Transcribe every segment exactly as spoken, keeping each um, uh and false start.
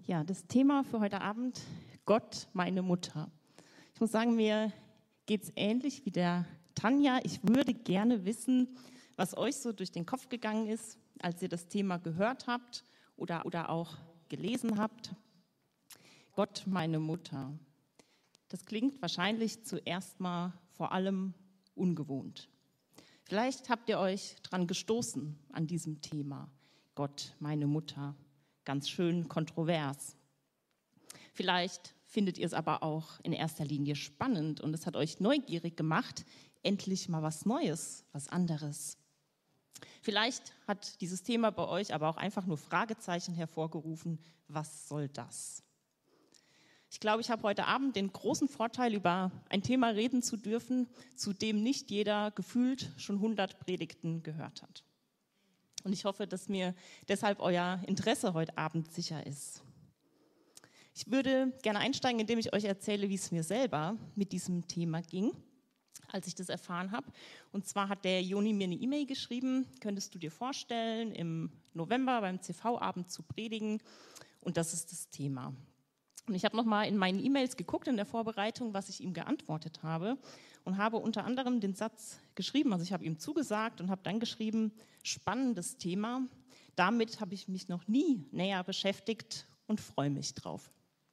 Ja, das Thema für heute Abend, Gott, meine Mutter. Ich muss sagen, mir geht es ähnlich wie der Tanja. Ich würde gerne wissen, was euch so durch den Kopf gegangen ist, als ihr das Thema gehört habt oder, oder auch gelesen habt. Gott, meine Mutter. Das klingt wahrscheinlich zuerst mal vor allem ungewohnt. Vielleicht habt ihr euch dran gestoßen an diesem Thema. Gott, meine Mutter. Ganz schön kontrovers. Vielleicht findet ihr es aber auch in erster Linie spannend und es hat euch neugierig gemacht, endlich mal was Neues, was anderes. Vielleicht hat dieses Thema bei euch aber auch einfach nur Fragezeichen hervorgerufen. Was soll das? Ich glaube, ich habe heute Abend den großen Vorteil, über ein Thema reden zu dürfen, zu dem nicht jeder gefühlt schon hundert Predigten gehört hat. Und ich hoffe, dass mir deshalb euer Interesse heute Abend sicher ist. Ich würde gerne einsteigen, indem ich euch erzähle, wie es mir selber mit diesem Thema ging, als ich das erfahren habe. Und zwar hat der Joni mir eine E-Mail geschrieben, könntest du dir vorstellen, im November beim C V-Abend zu predigen? Und das ist das Thema. Und ich habe nochmal in meinen E-Mails geguckt in der Vorbereitung, was ich ihm geantwortet habe und habe unter anderem den Satz geschrieben, also ich habe ihm zugesagt und habe dann geschrieben, spannendes Thema, damit habe ich mich noch nie näher beschäftigt und freue mich drauf.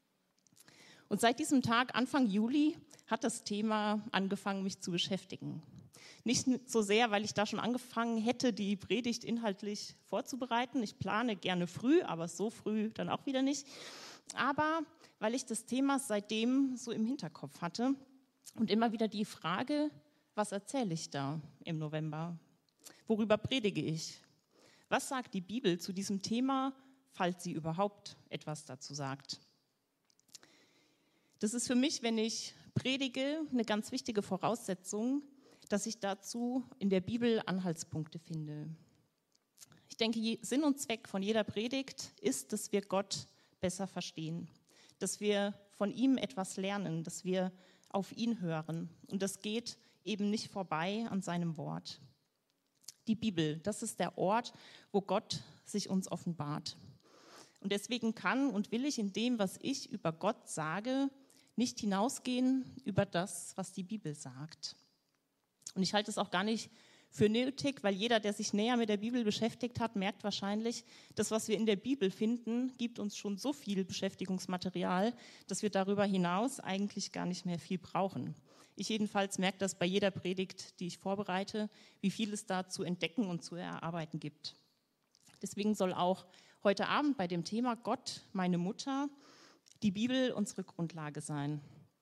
Und seit diesem Tag, Anfang Juli, hat das Thema angefangen, mich zu beschäftigen. Nicht so sehr, weil ich da schon angefangen hätte, die Predigt inhaltlich vorzubereiten. Ich plane gerne früh, aber so früh dann auch wieder nicht. Aber weil ich das Thema seitdem so im Hinterkopf hatte und immer wieder die Frage, was erzähle ich da im November? Worüber predige ich? Was sagt die Bibel zu diesem Thema, falls sie überhaupt etwas dazu sagt? Das ist für mich, wenn ich predige, eine ganz wichtige Voraussetzung, dass ich dazu in der Bibel Anhaltspunkte finde. Ich denke, Sinn und Zweck von jeder Predigt ist, dass wir Gott besser verstehen, dass wir von ihm etwas lernen, dass wir auf ihn hören. Und das geht eben nicht vorbei an seinem Wort. Die Bibel, das ist der Ort, wo Gott sich uns offenbart. Und deswegen kann und will ich in dem, was ich über Gott sage, nicht hinausgehen über das, was die Bibel sagt. Und ich halte es auch gar nicht für nötig, weil jeder, der sich näher mit der Bibel beschäftigt hat, merkt wahrscheinlich, das, was wir in der Bibel finden, gibt uns schon so viel Beschäftigungsmaterial, dass wir darüber hinaus eigentlich gar nicht mehr viel brauchen. Ich jedenfalls merke das bei jeder Predigt, die ich vorbereite, wie viel es da zu entdecken und zu erarbeiten gibt. Deswegen soll auch heute Abend bei dem Thema Gott, meine Mutter, die Bibel unsere Grundlage sein.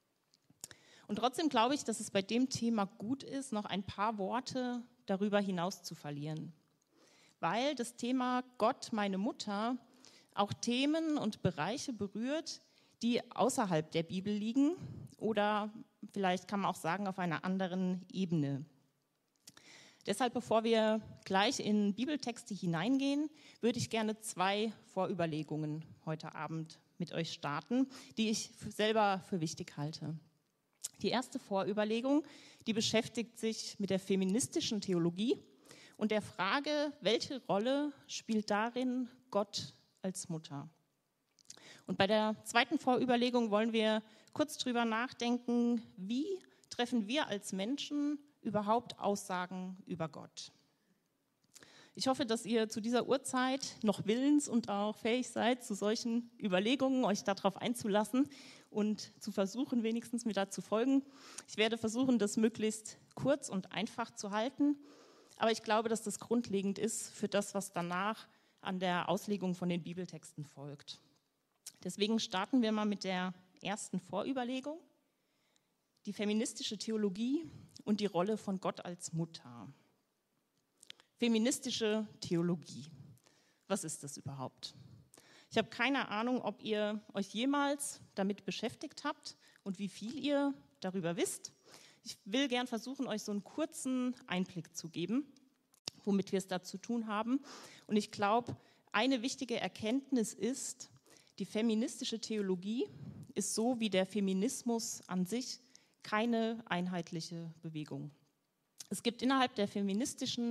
Und trotzdem glaube ich, dass es bei dem Thema gut ist, noch ein paar Worte darüber hinaus zu verlieren. Weil das Thema Gott, meine Mutter, auch Themen und Bereiche berührt, die außerhalb der Bibel liegen oder vielleicht kann man auch sagen, auf einer anderen Ebene. Deshalb, bevor wir gleich in Bibeltexte hineingehen, würde ich gerne zwei Vorüberlegungen heute Abend mit euch starten, die ich selber für wichtig halte. Die erste Vorüberlegung, die beschäftigt sich mit der feministischen Theologie und der Frage, welche Rolle spielt darin Gott als Mutter? Und bei der zweiten Vorüberlegung wollen wir kurz drüber nachdenken, wie treffen wir als Menschen überhaupt Aussagen über Gott? Ich hoffe, dass ihr zu dieser Uhrzeit noch willens und auch fähig seid, zu solchen Überlegungen euch darauf einzulassen und zu versuchen, wenigstens mir da zu folgen. Ich werde versuchen, das möglichst kurz und einfach zu halten, aber ich glaube, dass das grundlegend ist für das, was danach an der Auslegung von den Bibeltexten folgt. Deswegen starten wir mal mit der ersten Vorüberlegung, die feministische Theologie und die Rolle von Gott als Mutter. Feministische Theologie. Was ist das überhaupt? Ich habe keine Ahnung, ob ihr euch jemals damit beschäftigt habt und wie viel ihr darüber wisst. Ich will gern versuchen, euch so einen kurzen Einblick zu geben, womit wir es da zu tun haben. Und ich glaube, eine wichtige Erkenntnis ist, die feministische Theologie ist so wie der Feminismus an sich keine einheitliche Bewegung. Es gibt innerhalb der feministischen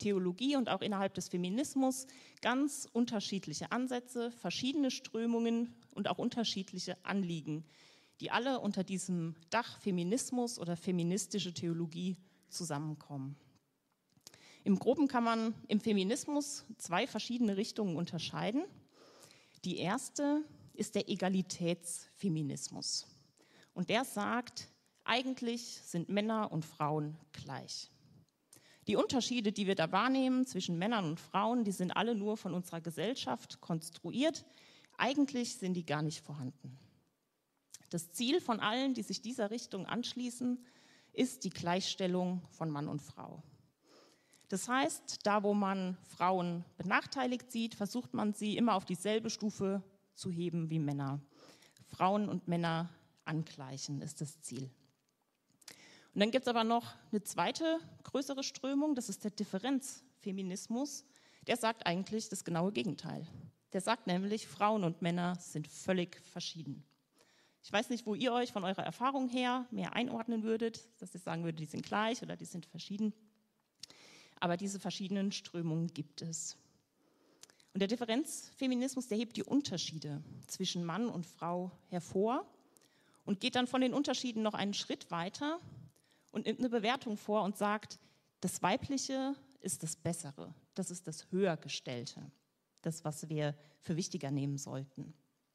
Theologie und auch innerhalb des Feminismus ganz unterschiedliche Ansätze, verschiedene Strömungen und auch unterschiedliche Anliegen, die alle unter diesem Dach Feminismus oder feministische Theologie zusammenkommen. Im Groben kann man im Feminismus zwei verschiedene Richtungen unterscheiden. Die erste ist der Egalitätsfeminismus. Und der sagt, eigentlich sind Männer und Frauen gleich. Die Unterschiede, die wir da wahrnehmen zwischen Männern und Frauen, die sind alle nur von unserer Gesellschaft konstruiert. Eigentlich sind die gar nicht vorhanden. Das Ziel von allen, die sich dieser Richtung anschließen, ist die Gleichstellung von Mann und Frau. Das heißt, da wo man Frauen benachteiligt sieht, versucht man sie immer auf dieselbe Stufe zu heben wie Männer. Frauen und Männer angleichen ist das Ziel. Und dann gibt es aber noch eine zweite größere Strömung, das ist der Differenzfeminismus. Der sagt eigentlich das genaue Gegenteil. Der sagt nämlich, Frauen und Männer sind völlig verschieden. Ich weiß nicht, wo ihr euch von eurer Erfahrung her mehr einordnen würdet, dass ihr sagen würdet, die sind gleich oder die sind verschieden. Aber diese verschiedenen Strömungen gibt es. Und der Differenzfeminismus, der hebt die Unterschiede zwischen Mann und Frau hervor und geht dann von den Unterschieden noch einen Schritt weiter und nimmt eine Bewertung vor und sagt, das Weibliche ist das Bessere, das ist das Höhergestellte, das, was wir für wichtiger nehmen sollten.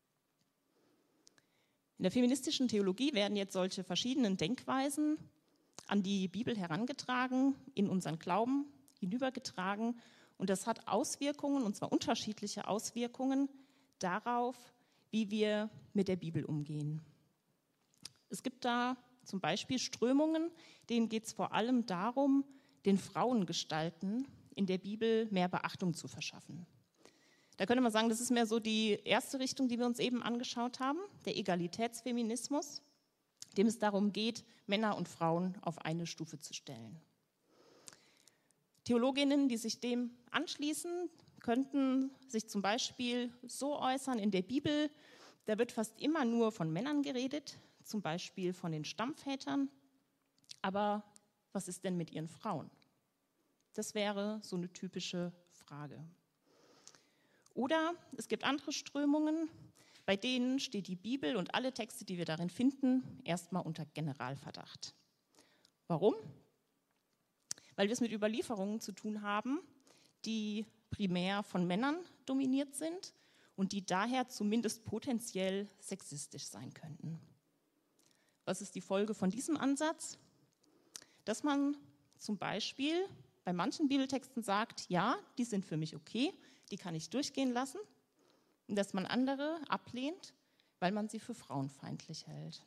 In der feministischen Theologie werden jetzt solche verschiedenen Denkweisen an die Bibel herangetragen, in unseren Glauben hinübergetragen und das hat Auswirkungen, und zwar unterschiedliche Auswirkungen darauf, wie wir mit der Bibel umgehen. Es gibt da zum Beispiel Strömungen, denen geht es vor allem darum, den Frauengestalten in der Bibel mehr Beachtung zu verschaffen. Da könnte man sagen, das ist mehr so die erste Richtung, die wir uns eben angeschaut haben, der Egalitätsfeminismus, dem es darum geht, Männer und Frauen auf eine Stufe zu stellen. Theologinnen, die sich dem anschließen, könnten sich zum Beispiel so äußern, in der Bibel, da wird fast immer nur von Männern geredet, zum Beispiel von den Stammvätern. Aber was ist denn mit ihren Frauen? Das wäre so eine typische Frage. Oder es gibt andere Strömungen, bei denen steht die Bibel und alle Texte, die wir darin finden, erstmal unter Generalverdacht. Warum? Weil wir es mit Überlieferungen zu tun haben, die primär von Männern dominiert sind und die daher zumindest potenziell sexistisch sein könnten. Was ist die Folge von diesem Ansatz? Dass man zum Beispiel bei manchen Bibeltexten sagt, ja, die sind für mich okay, die kann ich durchgehen lassen, und dass man andere ablehnt, weil man sie für frauenfeindlich hält.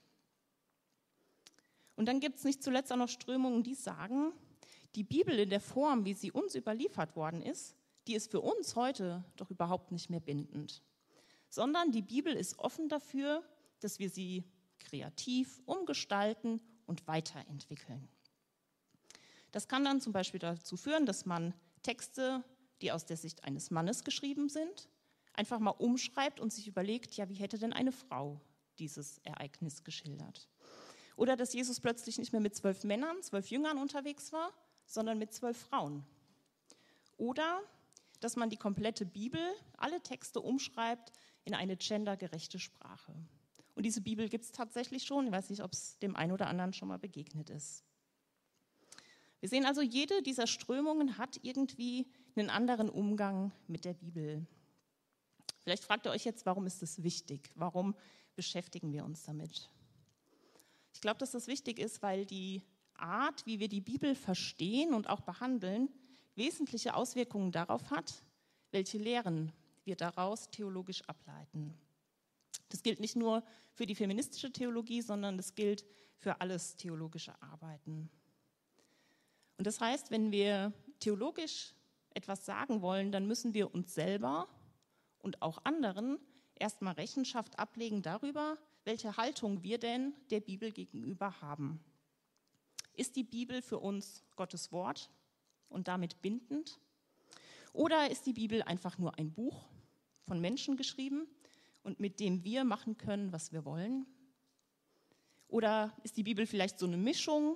Und dann gibt es nicht zuletzt auch noch Strömungen, die sagen, die Bibel in der Form, wie sie uns überliefert worden ist, die ist für uns heute doch überhaupt nicht mehr bindend, sondern die Bibel ist offen dafür, dass wir sie kreativ umgestalten und weiterentwickeln. Das kann dann zum Beispiel dazu führen, dass man Texte, die aus der Sicht eines Mannes geschrieben sind, einfach mal umschreibt und sich überlegt, ja, wie hätte denn eine Frau dieses Ereignis geschildert? Oder dass Jesus plötzlich nicht mehr mit zwölf Männern, zwölf Jüngern unterwegs war, sondern mit zwölf Frauen. Oder dass man die komplette Bibel, alle Texte umschreibt in eine gendergerechte Sprache. Und diese Bibel gibt es tatsächlich schon. Ich weiß nicht, ob es dem einen oder anderen schon mal begegnet ist. Wir sehen also, jede dieser Strömungen hat irgendwie einen anderen Umgang mit der Bibel. Vielleicht fragt ihr euch jetzt, warum ist das wichtig? Warum beschäftigen wir uns damit? Ich glaube, dass das wichtig ist, weil die Art, wie wir die Bibel verstehen und auch behandeln, wesentliche Auswirkungen darauf hat, welche Lehren wir daraus theologisch ableiten. Das gilt nicht nur für die feministische Theologie, sondern das gilt für alles theologische Arbeiten. Und das heißt, wenn wir theologisch etwas sagen wollen, dann müssen wir uns selber und auch anderen erstmal Rechenschaft ablegen darüber, welche Haltung wir denn der Bibel gegenüber haben. Ist die Bibel für uns Gottes Wort und damit bindend? Oder ist die Bibel einfach nur ein Buch von Menschen geschrieben und mit dem wir machen können, was wir wollen? Oder ist die Bibel vielleicht so eine Mischung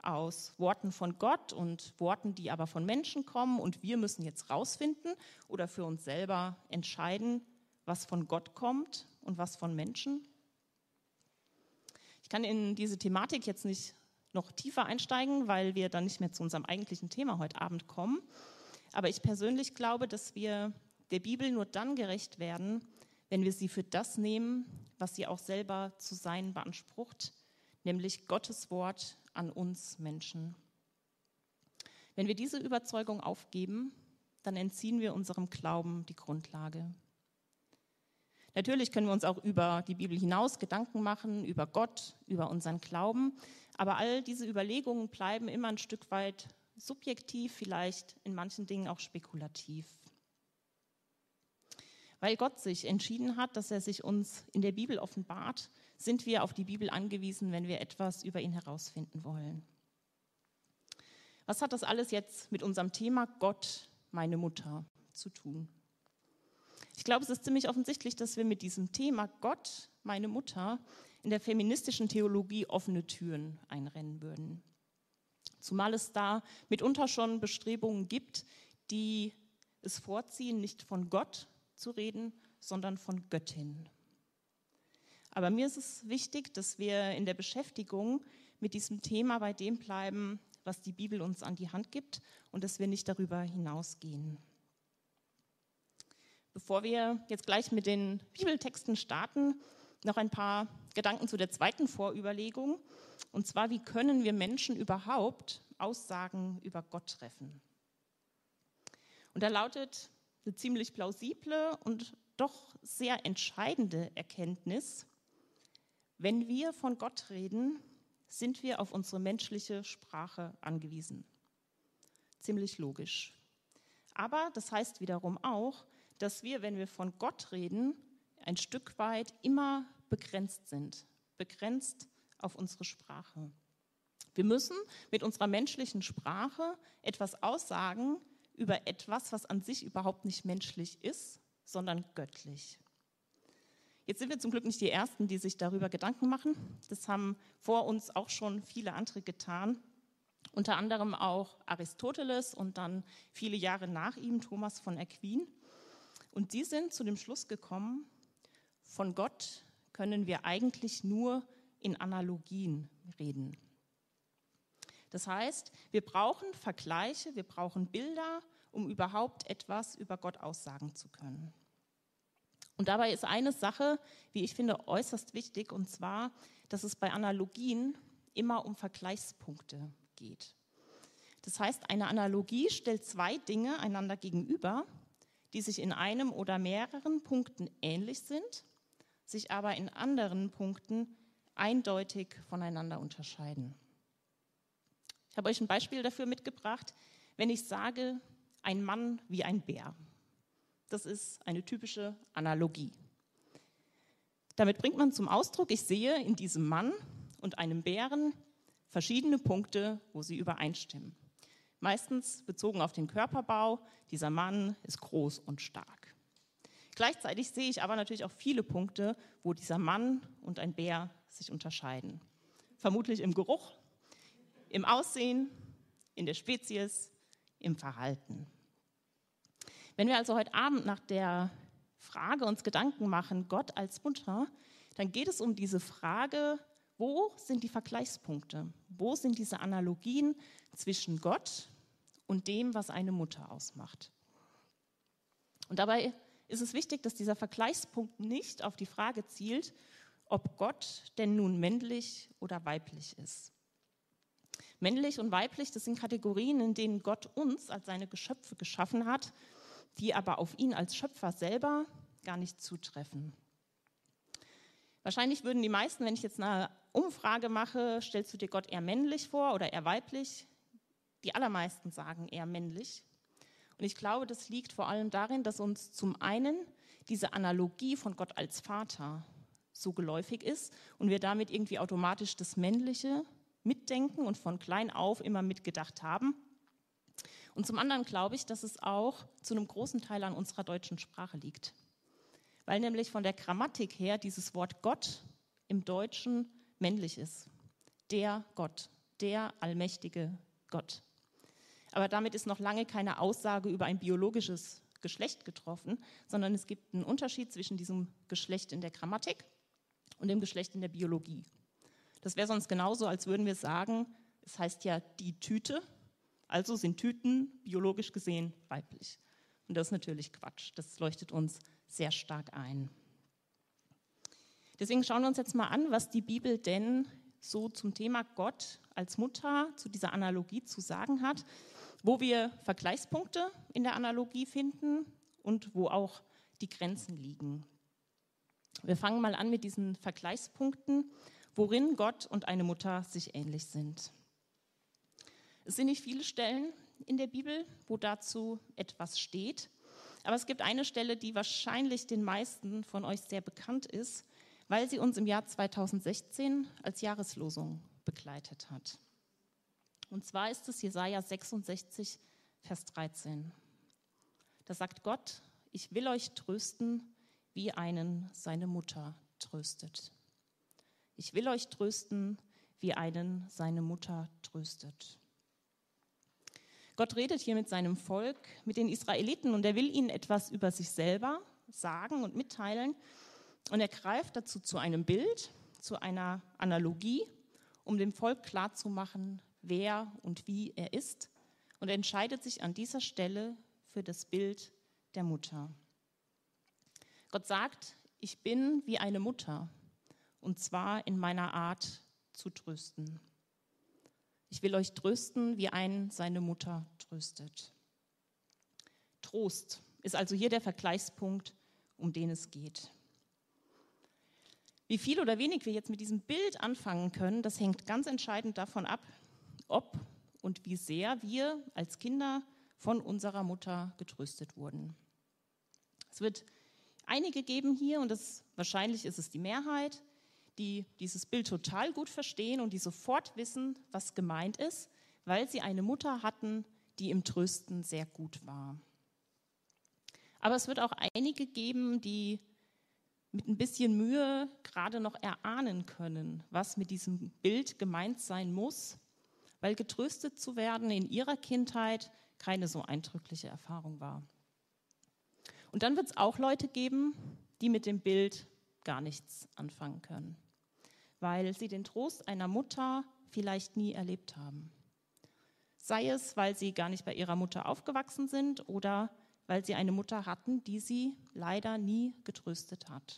aus Worten von Gott und Worten, die aber von Menschen kommen und wir müssen jetzt rausfinden oder für uns selber entscheiden, was von Gott kommt und was von Menschen? Ich kann in diese Thematik jetzt nicht noch tiefer einsteigen, weil wir dann nicht mehr zu unserem eigentlichen Thema heute Abend kommen. Aber ich persönlich glaube, dass wir der Bibel nur dann gerecht werden, wenn wir sie für das nehmen, was sie auch selber zu sein beansprucht, nämlich Gottes Wort an uns Menschen. Wenn wir diese Überzeugung aufgeben, dann entziehen wir unserem Glauben die Grundlage. Natürlich können wir uns auch über die Bibel hinaus Gedanken machen, über Gott, über unseren Glauben, aber all diese Überlegungen bleiben immer ein Stück weit subjektiv, vielleicht in manchen Dingen auch spekulativ. Weil Gott sich entschieden hat, dass er sich uns in der Bibel offenbart, sind wir auf die Bibel angewiesen, wenn wir etwas über ihn herausfinden wollen. Was hat das alles jetzt mit unserem Thema Gott, meine Mutter, zu tun? Ich glaube, es ist ziemlich offensichtlich, dass wir mit diesem Thema Gott, meine Mutter, in der feministischen Theologie offene Türen einrennen würden. Zumal es da mitunter schon Bestrebungen gibt, die es vorziehen, nicht von Gott zu reden, sondern von Göttin. Aber mir ist es wichtig, dass wir in der Beschäftigung mit diesem Thema bei dem bleiben, was die Bibel uns an die Hand gibt und dass wir nicht darüber hinausgehen. Bevor wir jetzt gleich mit den Bibeltexten starten, noch ein paar Gedanken zu der zweiten Vorüberlegung. Und zwar, wie können wir Menschen überhaupt Aussagen über Gott treffen? Und da lautet eine ziemlich plausible und doch sehr entscheidende Erkenntnis: Wenn wir von Gott reden, sind wir auf unsere menschliche Sprache angewiesen. Ziemlich logisch. Aber das heißt wiederum auch, dass wir, wenn wir von Gott reden, ein Stück weit immer begrenzt sind, begrenzt auf unsere Sprache. Wir müssen mit unserer menschlichen Sprache etwas aussagen über etwas, was an sich überhaupt nicht menschlich ist, sondern göttlich. Jetzt sind wir zum Glück nicht die Ersten, die sich darüber Gedanken machen. Das haben vor uns auch schon viele andere getan, unter anderem auch Aristoteles und dann viele Jahre nach ihm Thomas von Aquin. Und die sind zu dem Schluss gekommen, von Gott können wir eigentlich nur in Analogien reden. Das heißt, wir brauchen Vergleiche, wir brauchen Bilder, um überhaupt etwas über Gott aussagen zu können. Und dabei ist eine Sache, wie ich finde, äußerst wichtig, und zwar, dass es bei Analogien immer um Vergleichspunkte geht. Das heißt, eine Analogie stellt zwei Dinge einander gegenüber, die sich in einem oder mehreren Punkten ähnlich sind, sich aber in anderen Punkten eindeutig voneinander unterscheiden. Ich habe euch ein Beispiel dafür mitgebracht, wenn ich sage, ein Mann wie ein Bär. Das ist eine typische Analogie. Damit bringt man zum Ausdruck, ich sehe in diesem Mann und einem Bären verschiedene Punkte, wo sie übereinstimmen. Meistens bezogen auf den Körperbau, dieser Mann ist groß und stark. Gleichzeitig sehe ich aber natürlich auch viele Punkte, wo dieser Mann und ein Bär sich unterscheiden. Vermutlich im Geruch, im Aussehen, in der Spezies, im Verhalten. Wenn wir also heute Abend nach der Frage uns Gedanken machen, Gott als Mutter, dann geht es um diese Frage, wo sind die Vergleichspunkte? Wo sind diese Analogien zwischen Gott und dem, was eine Mutter ausmacht? Und dabei ist es wichtig, dass dieser Vergleichspunkt nicht auf die Frage zielt, ob Gott denn nun männlich oder weiblich ist. Männlich und weiblich, das sind Kategorien, in denen Gott uns als seine Geschöpfe geschaffen hat, die aber auf ihn als Schöpfer selber gar nicht zutreffen. Wahrscheinlich würden die meisten, wenn ich jetzt eine Umfrage mache, stellst du dir Gott eher männlich vor oder eher weiblich? Die allermeisten sagen eher männlich. Und ich glaube, das liegt vor allem darin, dass uns zum einen diese Analogie von Gott als Vater so geläufig ist und wir damit irgendwie automatisch das Männliche mitdenken und von klein auf immer mitgedacht haben. Und zum anderen glaube ich, dass es auch zu einem großen Teil an unserer deutschen Sprache liegt. Weil nämlich von der Grammatik her dieses Wort Gott im Deutschen männlich ist. Der Gott, der allmächtige Gott. Aber damit ist noch lange keine Aussage über ein biologisches Geschlecht getroffen, sondern es gibt einen Unterschied zwischen diesem Geschlecht in der Grammatik und dem Geschlecht in der Biologie. Das wäre sonst genauso, als würden wir sagen, es heißt ja die Tüte, also sind Tüten biologisch gesehen weiblich. Und das ist natürlich Quatsch, das leuchtet uns sehr stark ein. Deswegen schauen wir uns jetzt mal an, was die Bibel denn so zum Thema Gott als Mutter, zu dieser Analogie zu sagen hat, wo wir Vergleichspunkte in der Analogie finden und wo auch die Grenzen liegen. Wir fangen mal an mit diesen Vergleichspunkten, worin Gott und eine Mutter sich ähnlich sind. Es sind nicht viele Stellen in der Bibel, wo dazu etwas steht, aber es gibt eine Stelle, die wahrscheinlich den meisten von euch sehr bekannt ist, weil sie uns im Jahr zweitausendsechzehn als Jahreslosung begleitet hat. Und zwar ist es Jesaja sechsundsechzig, Vers dreizehn. Da sagt Gott, ich will euch trösten, wie einen seine Mutter tröstet. Ich will euch trösten, wie einen seine Mutter tröstet. Gott redet hier mit seinem Volk, mit den Israeliten, und er will ihnen etwas über sich selber sagen und mitteilen. Und er greift dazu zu einem Bild, zu einer Analogie, um dem Volk klarzumachen, wer und wie er ist. Und er entscheidet sich an dieser Stelle für das Bild der Mutter. Gott sagt, ich bin wie eine Mutter, und zwar in meiner Art zu trösten. Ich will euch trösten, wie ein seine Mutter tröstet. Trost ist also hier der Vergleichspunkt, um den es geht. Wie viel oder wenig wir jetzt mit diesem Bild anfangen können, das hängt ganz entscheidend davon ab, ob und wie sehr wir als Kinder von unserer Mutter getröstet wurden. Es wird einige geben hier, und das, wahrscheinlich ist es die Mehrheit, die dieses Bild total gut verstehen und die sofort wissen, was gemeint ist, weil sie eine Mutter hatten, die im Trösten sehr gut war. Aber es wird auch einige geben, die mit ein bisschen Mühe gerade noch erahnen können, was mit diesem Bild gemeint sein muss, weil getröstet zu werden in ihrer Kindheit keine so eindrückliche Erfahrung war. Und dann wird es auch Leute geben, die mit dem Bild gar nichts anfangen können, weil sie den Trost einer Mutter vielleicht nie erlebt haben. Sei es, weil sie gar nicht bei ihrer Mutter aufgewachsen sind oder weil sie eine Mutter hatten, die sie leider nie getröstet hat.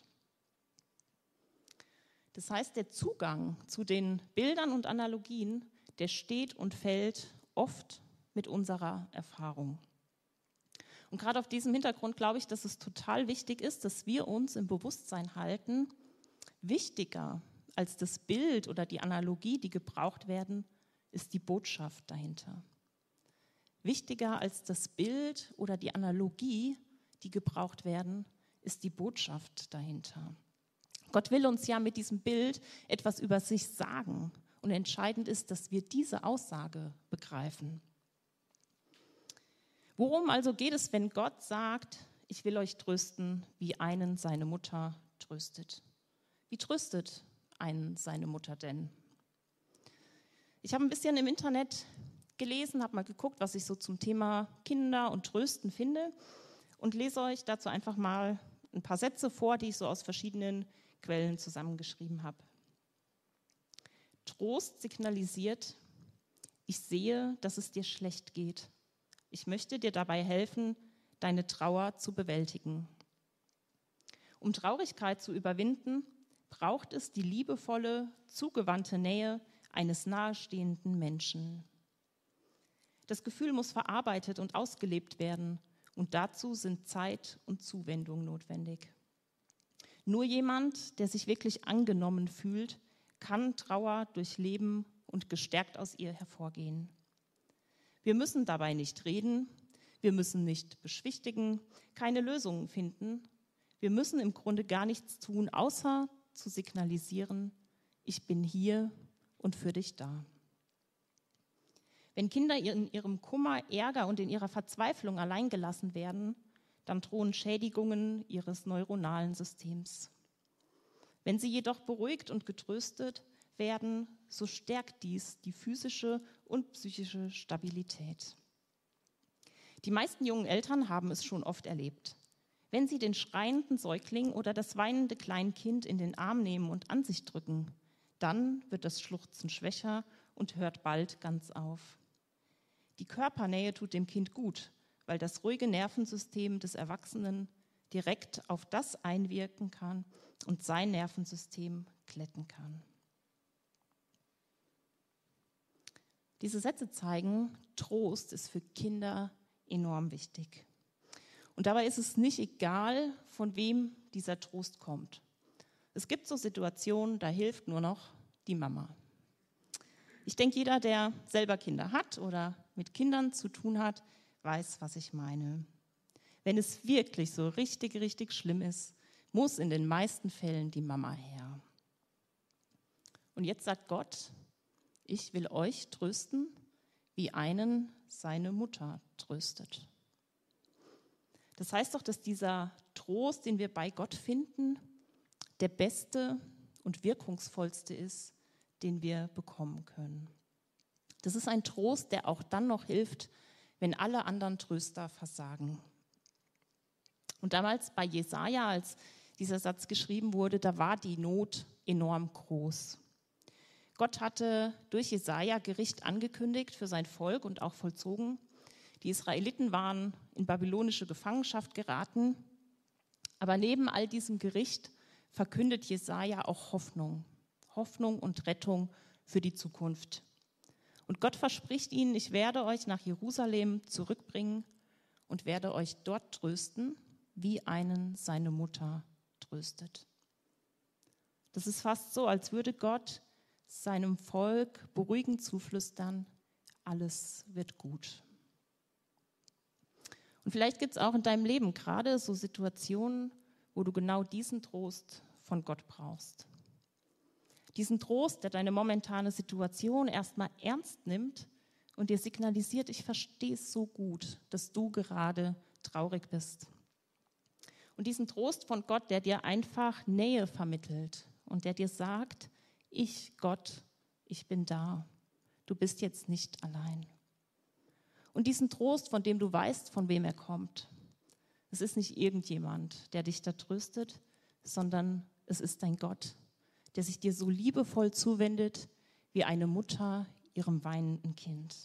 Das heißt, der Zugang zu den Bildern und Analogien, der steht und fällt oft mit unserer Erfahrung. Und gerade auf diesem Hintergrund glaube ich, dass es total wichtig ist, dass wir uns im Bewusstsein halten, wichtiger als das Bild oder die Analogie, die gebraucht werden, ist die Botschaft dahinter. Wichtiger als das Bild oder die Analogie, die gebraucht werden, ist die Botschaft dahinter. Gott will uns ja mit diesem Bild etwas über sich sagen. Und entscheidend ist, dass wir diese Aussage begreifen. Worum also geht es, wenn Gott sagt, ich will euch trösten, wie einen seine Mutter tröstet? Wie tröstet einen seine Mutter denn? Ich habe ein bisschen im Internet gelesen, habe mal geguckt, was ich so zum Thema Kinder und Trösten finde und lese euch dazu einfach mal ein paar Sätze vor, die ich so aus verschiedenen Quellen zusammengeschrieben habe. Trost signalisiert, ich sehe, dass es dir schlecht geht. Ich möchte dir dabei helfen, deine Trauer zu bewältigen. Um Traurigkeit zu überwinden, braucht es die liebevolle, zugewandte Nähe eines nahestehenden Menschen. Das Gefühl muss verarbeitet und ausgelebt werden und dazu sind Zeit und Zuwendung notwendig. Nur jemand, der sich wirklich angenommen fühlt, kann Trauer durchleben und gestärkt aus ihr hervorgehen. Wir müssen dabei nicht reden, wir müssen nicht beschwichtigen, keine Lösungen finden. Wir müssen im Grunde gar nichts tun, außer zu signalisieren, ich bin hier und für dich da. Wenn Kinder in ihrem Kummer, Ärger und in ihrer Verzweiflung allein gelassen werden, dann drohen Schädigungen ihres neuronalen Systems. Wenn sie jedoch beruhigt und getröstet, werden, so stärkt dies die physische und psychische Stabilität. Die meisten jungen Eltern haben es schon oft erlebt. Wenn sie den schreienden Säugling oder das weinende Kleinkind in den Arm nehmen und an sich drücken, dann wird das Schluchzen schwächer und hört bald ganz auf. Die Körpernähe tut dem Kind gut, weil das ruhige Nervensystem des Erwachsenen direkt auf das einwirken kann und sein Nervensystem glätten kann. Diese Sätze zeigen, Trost ist für Kinder enorm wichtig. Und dabei ist es nicht egal, von wem dieser Trost kommt. Es gibt so Situationen, da hilft nur noch die Mama. Ich denke, jeder, der selber Kinder hat oder mit Kindern zu tun hat, weiß, was ich meine. Wenn es wirklich so richtig, richtig schlimm ist, muss in den meisten Fällen die Mama her. Und jetzt sagt Gott, ich will euch trösten, wie einen seine Mutter tröstet. Das heißt doch, dass dieser Trost, den wir bei Gott finden, der beste und wirkungsvollste ist, den wir bekommen können. Das ist ein Trost, der auch dann noch hilft, wenn alle anderen Tröster versagen. Und damals bei Jesaja, als dieser Satz geschrieben wurde, da war die Not enorm groß. Gott hatte durch Jesaja Gericht angekündigt für sein Volk und auch vollzogen. Die Israeliten waren in babylonische Gefangenschaft geraten. Aber neben all diesem Gericht verkündet Jesaja auch Hoffnung. Hoffnung und Rettung für die Zukunft. Und Gott verspricht ihnen, ich werde euch nach Jerusalem zurückbringen und werde euch dort trösten, wie einen seine Mutter tröstet. Das ist fast so, als würde Gott seinem Volk beruhigend zuflüstern, alles wird gut. Und vielleicht gibt es auch in deinem Leben gerade so Situationen, wo du genau diesen Trost von Gott brauchst. Diesen Trost, der deine momentane Situation erstmal ernst nimmt und dir signalisiert, ich verstehe es so gut, dass du gerade traurig bist. Und diesen Trost von Gott, der dir einfach Nähe vermittelt und der dir sagt, ich, Gott, ich bin da. Du bist jetzt nicht allein. Und diesen Trost, von dem du weißt, von wem er kommt. Es ist nicht irgendjemand, der dich da tröstet, sondern es ist dein Gott, der sich dir so liebevoll zuwendet, wie eine Mutter ihrem weinenden Kind.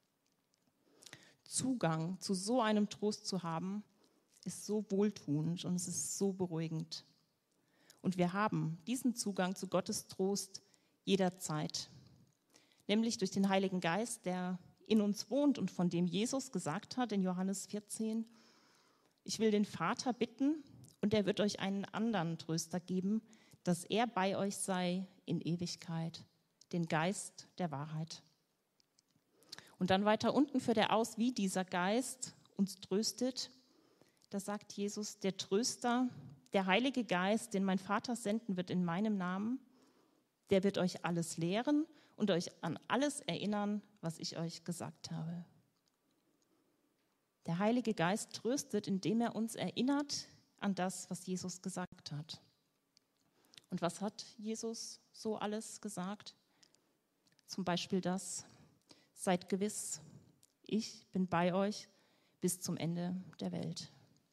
Zugang zu so einem Trost zu haben, ist so wohltuend und es ist so beruhigend. Und wir haben diesen Zugang zu Gottes Trost jederzeit, nämlich durch den Heiligen Geist, der in uns wohnt und von dem Jesus gesagt hat in Johannes vierzehn, ich will den Vater bitten und er wird euch einen anderen Tröster geben, dass er bei euch sei in Ewigkeit, den Geist der Wahrheit. Und dann weiter unten führt er aus, wie dieser Geist uns tröstet. Da sagt Jesus, der Tröster, der Heilige Geist, den mein Vater senden wird in meinem Namen, der wird euch alles lehren und euch an alles erinnern, was ich euch gesagt habe. Der Heilige Geist tröstet, indem er uns erinnert an das, was Jesus gesagt hat. Und was hat Jesus so alles gesagt? Zum Beispiel das, seid gewiss, ich bin bei euch bis zum Ende der Welt.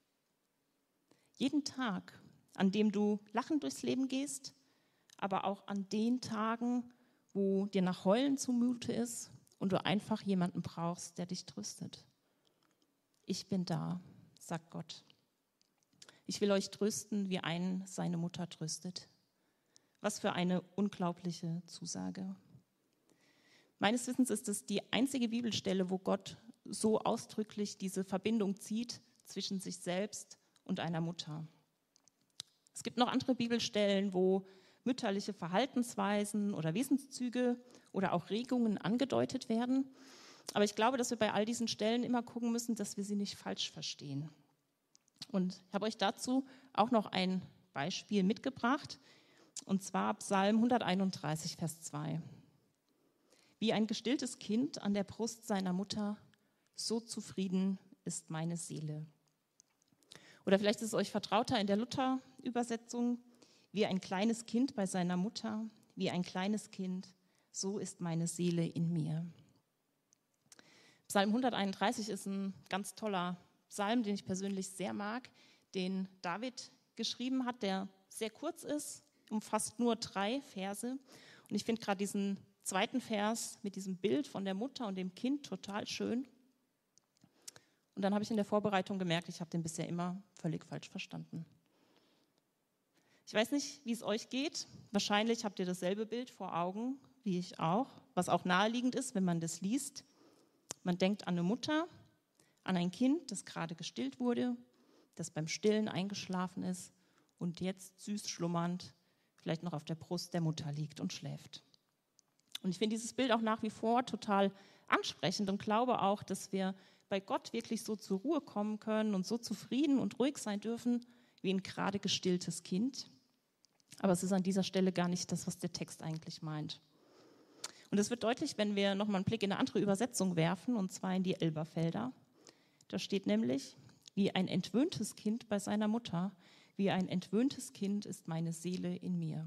Jeden Tag, an dem du lachend durchs Leben gehst, aber auch an den Tagen, wo dir nach Heulen zumute ist und du einfach jemanden brauchst, der dich tröstet. Ich bin da, sagt Gott. Ich will euch trösten, wie einen seine Mutter tröstet. Was für eine unglaubliche Zusage. Meines Wissens ist es die einzige Bibelstelle, wo Gott so ausdrücklich diese Verbindung zieht zwischen sich selbst und einer Mutter. Es gibt noch andere Bibelstellen, wo mütterliche Verhaltensweisen oder Wesenszüge oder auch Regungen angedeutet werden. Aber ich glaube, dass wir bei all diesen Stellen immer gucken müssen, dass wir sie nicht falsch verstehen. Und ich habe euch dazu auch noch ein Beispiel mitgebracht, und zwar Psalm hunderteinunddreißig, Vers zwei. Wie ein gestilltes Kind an der Brust seiner Mutter, so zufrieden ist meine Seele. Oder vielleicht ist es euch vertrauter in der Luther-Übersetzung, wie ein kleines Kind bei seiner Mutter, wie ein kleines Kind, so ist meine Seele in mir. Psalm hunderteinunddreißig ist ein ganz toller Psalm, den ich persönlich sehr mag, den David geschrieben hat, der sehr kurz ist, umfasst nur drei Verse. Und ich finde gerade diesen zweiten Vers mit diesem Bild von der Mutter und dem Kind total schön. Und dann habe ich in der Vorbereitung gemerkt, ich habe den bisher immer völlig falsch verstanden. Ich weiß nicht, wie es euch geht. Wahrscheinlich habt ihr dasselbe Bild vor Augen, wie ich auch, was auch naheliegend ist, wenn man das liest. Man denkt an eine Mutter, an ein Kind, das gerade gestillt wurde, das beim Stillen eingeschlafen ist und jetzt süß schlummernd vielleicht noch auf der Brust der Mutter liegt und schläft. Und ich finde dieses Bild auch nach wie vor total ansprechend und glaube auch, dass wir bei Gott wirklich so zur Ruhe kommen können und so zufrieden und ruhig sein dürfen wie ein gerade gestilltes Kind. Aber es ist an dieser Stelle gar nicht das, was der Text eigentlich meint. Und es wird deutlich, wenn wir nochmal einen Blick in eine andere Übersetzung werfen, und zwar in die Elberfelder. Da steht nämlich, wie ein entwöhntes Kind bei seiner Mutter, wie ein entwöhntes Kind ist meine Seele in mir.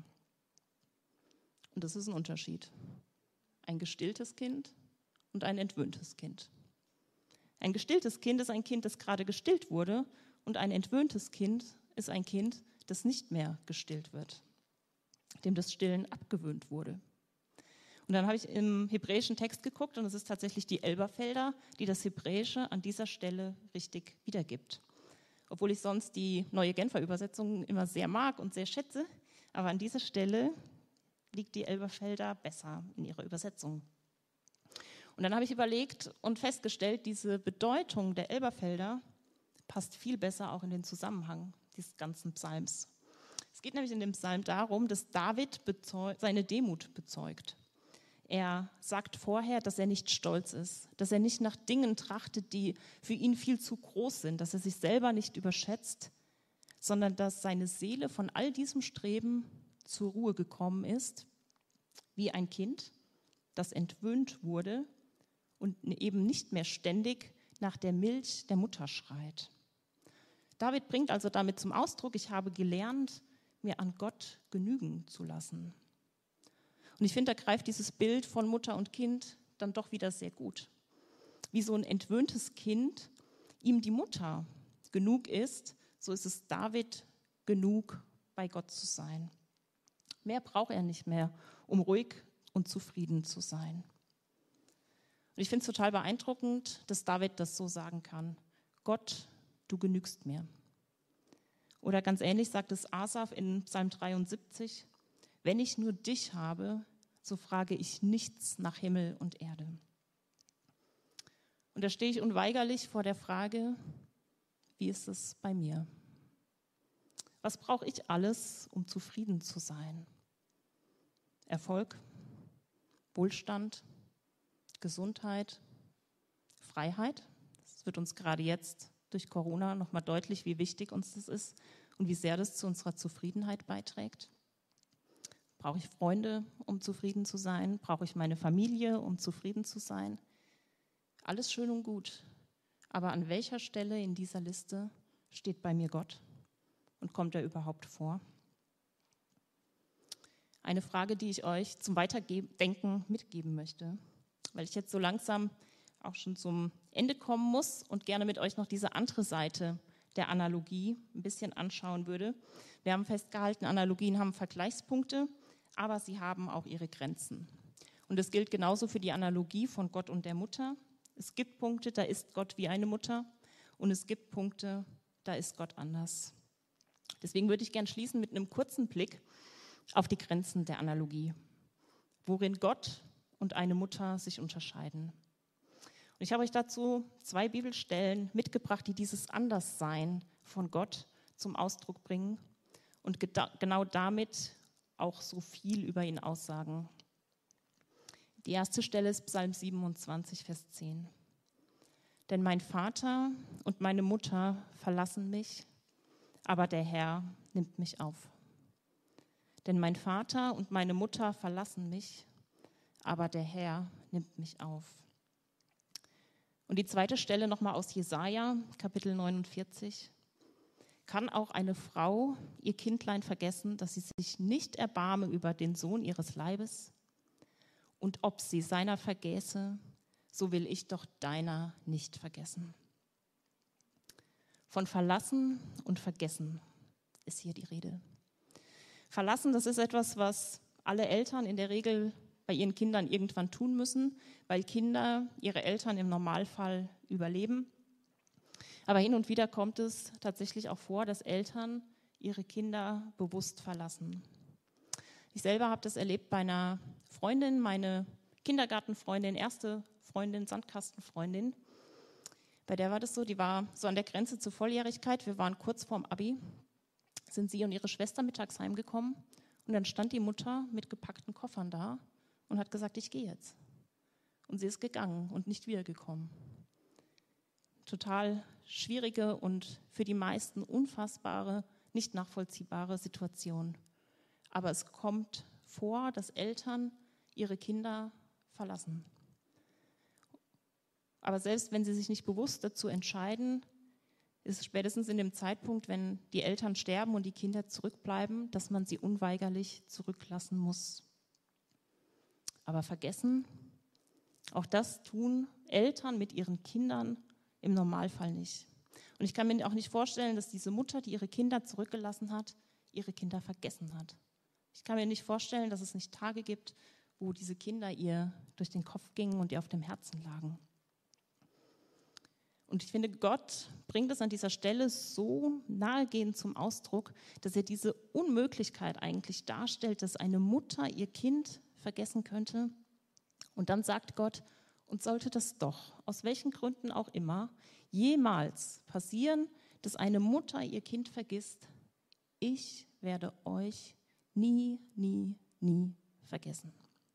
Und das ist ein Unterschied. Ein gestilltes Kind und ein entwöhntes Kind. Ein gestilltes Kind ist ein Kind, das gerade gestillt wurde, und ein entwöhntes Kind ist ein Kind, das nicht mehr gestillt wird, dem das Stillen abgewöhnt wurde. Und dann habe ich im hebräischen Text geguckt und es ist tatsächlich die Elberfelder, die das Hebräische an dieser Stelle richtig wiedergibt. Obwohl ich sonst die neue Genfer Übersetzung immer sehr mag und sehr schätze, aber an dieser Stelle liegt die Elberfelder besser in ihrer Übersetzung. Und dann habe ich überlegt und festgestellt, diese Bedeutung der Elberfelder passt viel besser auch in den Zusammenhang dieses ganzen Psalms. Es geht nämlich in dem Psalm darum, dass David bezeug- seine Demut bezeugt. Er sagt vorher, dass er nicht stolz ist, dass er nicht nach Dingen trachtet, die für ihn viel zu groß sind, dass er sich selber nicht überschätzt, sondern dass seine Seele von all diesem Streben zur Ruhe gekommen ist, wie ein Kind, das entwöhnt wurde und eben nicht mehr ständig nach der Milch der Mutter schreit. David bringt also damit zum Ausdruck, ich habe gelernt, mir an Gott genügen zu lassen. Und ich finde, da greift dieses Bild von Mutter und Kind dann doch wieder sehr gut. Wie so ein entwöhntes Kind ihm die Mutter genug ist, so ist es David genug, bei Gott zu sein. Mehr braucht er nicht mehr, um ruhig und zufrieden zu sein. Und ich finde es total beeindruckend, dass David das so sagen kann. Gott, du genügst mir. Oder ganz ähnlich sagt es Asaf in Psalm dreiundsiebzig, wenn ich nur dich habe, so frage ich nichts nach Himmel und Erde. Und da stehe ich unweigerlich vor der Frage, wie ist es bei mir? Was brauche ich alles, um zufrieden zu sein? Erfolg, Wohlstand, Gesundheit, Freiheit. Es wird uns gerade jetzt durch Corona nochmal deutlich, wie wichtig uns das ist und wie sehr das zu unserer Zufriedenheit beiträgt. Brauche ich Freunde, um zufrieden zu sein? Brauche ich meine Familie, um zufrieden zu sein? Alles schön und gut. Aber an welcher Stelle in dieser Liste steht bei mir Gott? Und kommt er überhaupt vor? Eine Frage, die ich euch zum Weiterdenken mitgeben möchte, weil ich jetzt so langsam auch schon zum Ende kommen muss und gerne mit euch noch diese andere Seite der Analogie ein bisschen anschauen würde. Wir haben festgehalten, Analogien haben Vergleichspunkte, aber sie haben auch ihre Grenzen. Und das gilt genauso für die Analogie von Gott und der Mutter. Es gibt Punkte, da ist Gott wie eine Mutter und es gibt Punkte, da ist Gott anders. Deswegen würde ich gerne schließen mit einem kurzen Blick auf die Grenzen der Analogie, worin Gott und eine Mutter sich unterscheiden. Und ich habe euch dazu zwei Bibelstellen mitgebracht, die dieses Anderssein von Gott zum Ausdruck bringen und genau damit auch so viel über ihn aussagen. Die erste Stelle ist Psalm siebenundzwanzig, Vers zehn. Denn mein Vater und meine Mutter verlassen mich, aber der Herr nimmt mich auf. Denn mein Vater und meine Mutter verlassen mich, aber der Herr nimmt mich auf. Und die zweite Stelle nochmal aus Jesaja, Kapitel neunundvierzig. Kann auch eine Frau ihr Kindlein vergessen, dass sie sich nicht erbarme über den Sohn ihres Leibes? Und ob sie seiner vergäße, so will ich doch deiner nicht vergessen. Von verlassen und vergessen ist hier die Rede. Verlassen, das ist etwas, was alle Eltern in der Regel bei ihren Kindern irgendwann tun müssen, weil Kinder ihre Eltern im Normalfall überleben. Aber hin und wieder kommt es tatsächlich auch vor, dass Eltern ihre Kinder bewusst verlassen. Ich selber habe das erlebt bei einer Freundin, meine Kindergartenfreundin, erste Freundin, Sandkastenfreundin. Bei der war das so, die war so an der Grenze zur Volljährigkeit. Wir waren kurz vorm Abi, sind sie und ihre Schwester mittags heimgekommen. Und dann stand die Mutter mit gepackten Koffern da und hat gesagt, ich gehe jetzt. Und sie ist gegangen und nicht wiedergekommen. Total schwierige und für die meisten unfassbare, nicht nachvollziehbare Situation. Aber es kommt vor, dass Eltern ihre Kinder verlassen. Aber selbst wenn sie sich nicht bewusst dazu entscheiden, ist es spätestens in dem Zeitpunkt, wenn die Eltern sterben und die Kinder zurückbleiben, dass man sie unweigerlich zurücklassen muss. Aber vergessen, auch das tun Eltern mit ihren Kindern im Normalfall nicht. Und ich kann mir auch nicht vorstellen, dass diese Mutter, die ihre Kinder zurückgelassen hat, ihre Kinder vergessen hat. Ich kann mir nicht vorstellen, dass es nicht Tage gibt, wo diese Kinder ihr durch den Kopf gingen und ihr auf dem Herzen lagen. Und ich finde, Gott bringt es an dieser Stelle so nahegehend zum Ausdruck, dass er diese Unmöglichkeit eigentlich darstellt, dass eine Mutter ihr Kind vergessen könnte. Und dann sagt Gott, und sollte das doch, aus welchen Gründen auch immer, jemals passieren, dass eine Mutter ihr Kind vergisst, ich werde euch nie, nie, nie vergessen.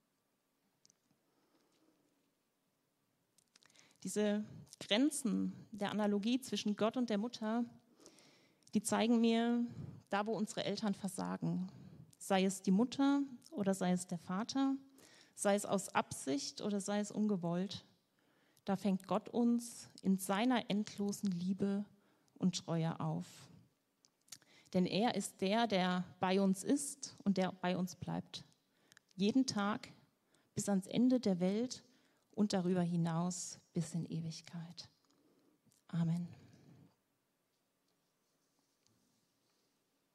Diese Grenzen der Analogie zwischen Gott und der Mutter, die zeigen mir, da wo unsere Eltern versagen, sei es die Mutter oder sei es der Vater, sei es aus Absicht oder sei es ungewollt, da fängt Gott uns in seiner endlosen Liebe und Treue auf. Denn er ist der, der bei uns ist und der bei uns bleibt. Jeden Tag bis ans Ende der Welt und darüber hinaus bis in Ewigkeit. Amen.